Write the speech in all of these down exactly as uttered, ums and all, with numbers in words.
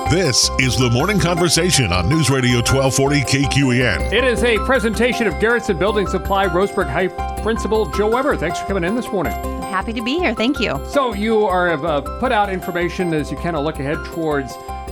This is the Morning Conversation on News Radio twelve forty K Q E N. It is a presentation of Garrettson Building Supply, Roseburg High Principal Joe Weber. Thanks for coming in this morning. Happy to be here. Thank you. So you are uh, put out information as you kind of look ahead towards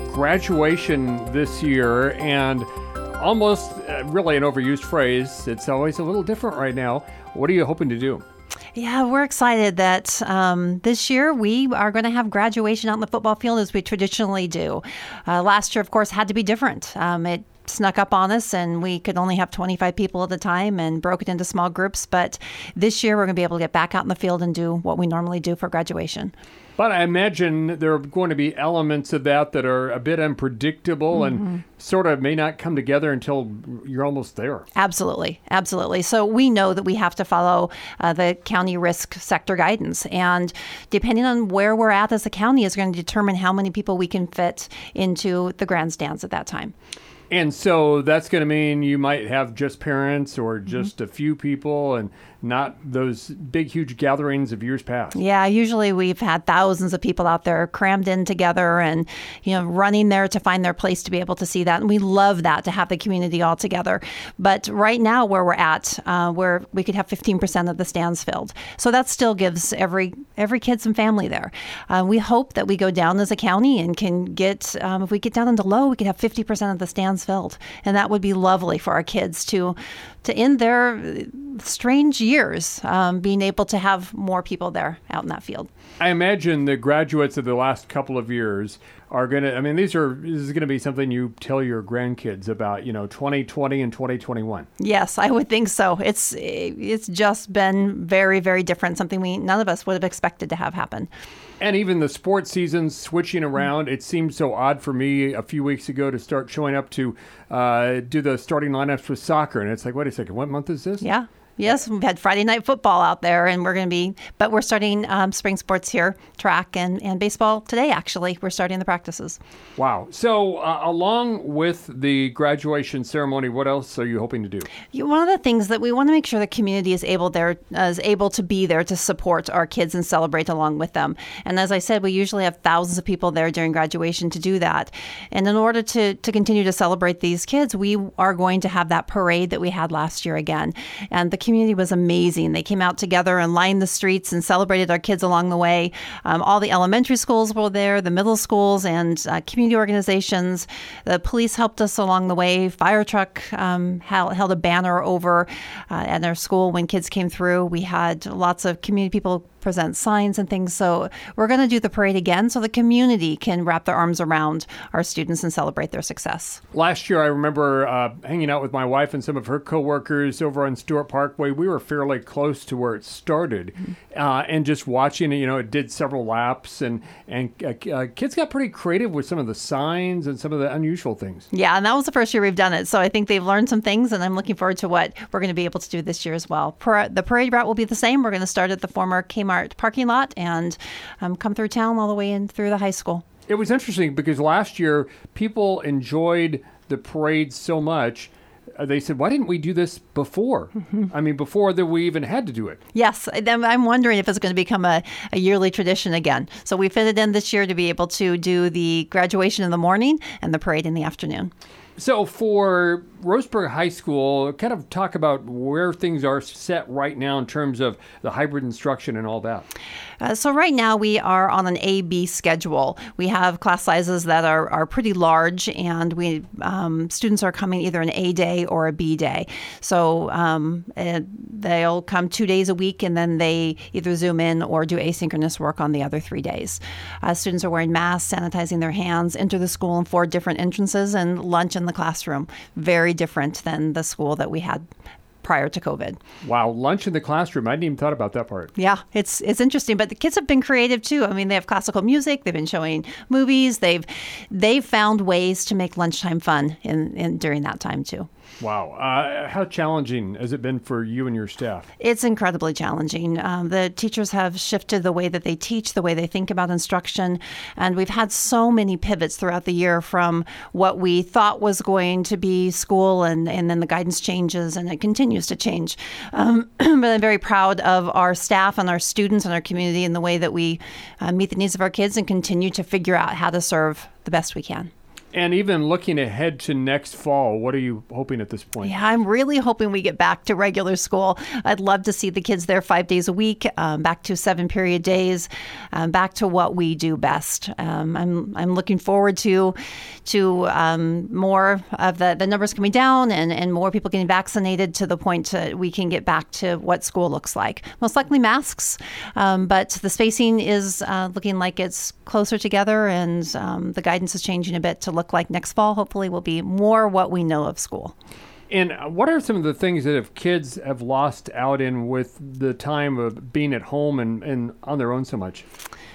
graduation this year, and almost uh, really an overused phrase. It's always a little different right now. What are you hoping to do? Yeah, we're excited that um, this year we are going to have graduation out in the football field as we traditionally do. Uh, last year, of course, had to be different. Um, it snuck up on us and we could only have twenty-five people at a time and broke it into small groups. But this year, we're going to be able to get back out in the field and do what we normally do for graduation. But I imagine there are going to be elements of that that are a bit unpredictable mm-hmm. and sort of may not come together until you're almost there. Absolutely. Absolutely. So we know that we have to follow uh, the county risk sector guidance. And depending on where we're at as a county is going to determine how many people we can fit into the grandstands at that time. And so that's going to mean you might have just parents or just mm-hmm. a few people and not those big, huge gatherings of years past. Yeah, usually we've had thousands of people out there crammed in together and, you know, running there to find their place to be able to see that. And we love that, to have the community all together. But right now where we're at, uh, where we could have fifteen percent of the stands filled. So that still gives every every kid some family there. Uh, we hope that we go down as a county and can get, um, if we get down into low, we could have fifty percent of the stands filled. And that would be lovely for our kids to to end their strange years, um, being able to have more people there out in that field. I imagine the graduates of the last couple of years are going to, I mean, these are, this is going to be something you tell your grandkids about, you know, twenty twenty and twenty twenty-one. Yes, I would think so. It's it's just been very, very different, something we none of us would have expected to have happen. And even the sports season switching around, it seemed so odd for me a few weeks ago to start showing up to uh, do the starting lineups for soccer. And it's like, wait a second, what month is this? Yeah. Yes, we've had Friday night football out there, and we're going to be, but we're starting um, spring sports here, track and, and baseball today, actually. We're starting the practices. Wow. So uh, along with the graduation ceremony, what else are you hoping to do? One of the things that we want to make sure the community is able there uh, is able to be there to support our kids and celebrate along with them. And as I said, we usually have thousands of people there during graduation to do that. And in order to, to continue to celebrate these kids, we are going to have that parade that we had last year again. And the community was amazing. They came out together and lined the streets and celebrated our kids along the way. Um, all the elementary schools were there, the middle schools and uh, community organizations. The police helped us along the way. Fire truck um, held, held a banner over uh, at our school when kids came through. We had lots of community people present signs and things. So we're going to do the parade again so the community can wrap their arms around our students and celebrate their success. Last year, I remember uh, hanging out with my wife and some of her coworkers over on Stewart Parkway. We were fairly close to where it started mm-hmm. uh, and just watching it, you know, it did several laps and, and uh, uh, kids got pretty creative with some of the signs and some of the unusual things. Yeah, and that was the first year we've done it. So I think they've learned some things and I'm looking forward to what we're going to be able to do this year as well. Per- the parade route will be the same. We're going to start at the former Kmart parking lot and um, come through town all the way in through the high school. It was interesting because last year people enjoyed the parade so much. Uh, they said, why didn't we do this before? Mm-hmm. I mean, before that we even had to do it. Yes. I'm wondering if it's going to become a, a yearly tradition again. So we fit it in this year to be able to do the graduation in the morning and the parade in the afternoon. So for Roseburg High School, kind of talk about where things are set right now in terms of the hybrid instruction and all that. Uh, so right now we are on an A B schedule. We have class sizes that are, are pretty large, and we um, students are coming either an A day or a B day. So um, they'll come two days a week, and then they either Zoom in or do asynchronous work on the other three days. Uh, students are wearing masks, sanitizing their hands, enter the school in four different entrances, and lunch in the classroom. Very different than the school that we had prior to COVID. Wow, lunch in the classroom. I hadn't even thought about that part. Yeah, it's it's interesting, but the kids have been creative too. I mean, they have classical music, they've been showing movies, they've they've found ways to make lunchtime fun in, in during that time too. Wow. Uh, how challenging has it been for you and your staff? It's incredibly challenging. Um, the teachers have shifted the way that they teach, the way they think about instruction. And we've had so many pivots throughout the year from what we thought was going to be school, and, and then the guidance changes and it continues to change. Um, but I'm very proud of our staff and our students and our community and the way that we uh, meet the needs of our kids and continue to figure out how to serve the best we can. And even looking ahead to next fall, what are you hoping at this point? Yeah, I'm really hoping we get back to regular school. I'd love to see the kids there five days a week, um, back to seven period days, um, back to what we do best. Um, I'm I'm looking forward to to um, more of the, the numbers coming down and, and more people getting vaccinated to the point to, we can get back to what school looks like. Most likely masks, um, but the spacing is uh, looking like it's closer together, and um, the guidance is changing a bit to look like next fall hopefully will be more what we know of school. And what are some of the things that if kids have lost out in with the time of being at home and, and on their own so much?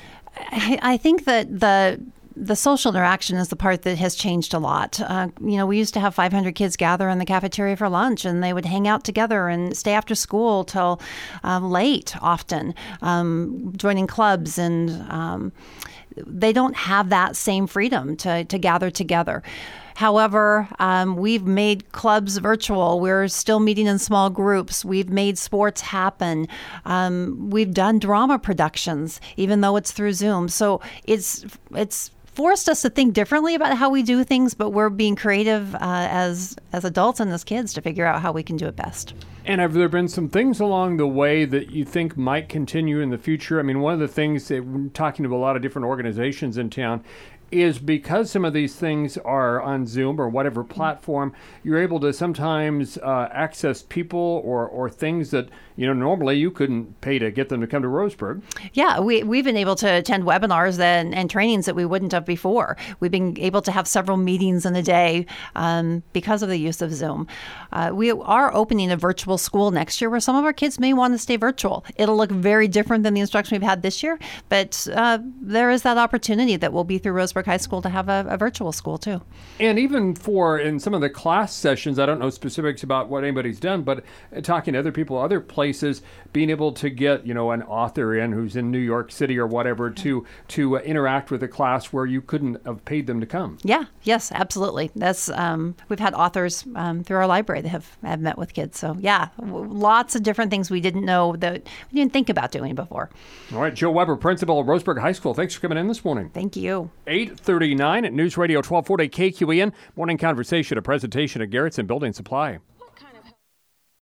I, I think that the the social interaction is the part that has changed a lot. Uh, you know, we used to have five hundred kids gather in the cafeteria for lunch, and they would hang out together and stay after school till uh, late often, um, joining clubs, and um, they don't have that same freedom to, to gather together. However, um, we've made clubs virtual. We're still meeting in small groups. We've made sports happen. Um, we've done drama productions, even though it's through Zoom. So it's it's forced us to think differently about how we do things, but we're being creative uh, as as adults and as kids to figure out how we can do it best. And have there been some things along the way that you think might continue in the future? I mean, one of the things that we're talking to a lot of different organizations in town is because some of these things are on Zoom or whatever platform, you're able to sometimes uh, access people or, or things that, you know, normally you couldn't pay to get them to come to Roseburg. Yeah, we, we've been able to attend webinars and, and trainings that we wouldn't have before. We've been able to have several meetings in a day um, because of the use of Zoom. Uh, we are opening a virtual school next year where some of our kids may want to stay virtual. It'll look very different than the instruction we've had this year, but uh, there is that opportunity that will be through Roseburg High School to have a, a virtual school too. And even for in some of the class sessions, I don't know specifics about what anybody's done, but talking to other people, other places, being able to get, you know, an author in who's in New York City or whatever to to uh, interact with a class where you couldn't have paid them to come. Yeah, yes, absolutely. That's um, we've had authors um, through our library that have, have met with kids. So yeah, w- lots of different things we didn't know that we didn't think about doing before. All right, Joe Weber, principal of Roseburg High School. Thanks for coming in this morning. Thank you. eight thirty-nine at News Radio twelve forty K Q E N. Morning Conversation, a presentation of Garrettson Building Supply.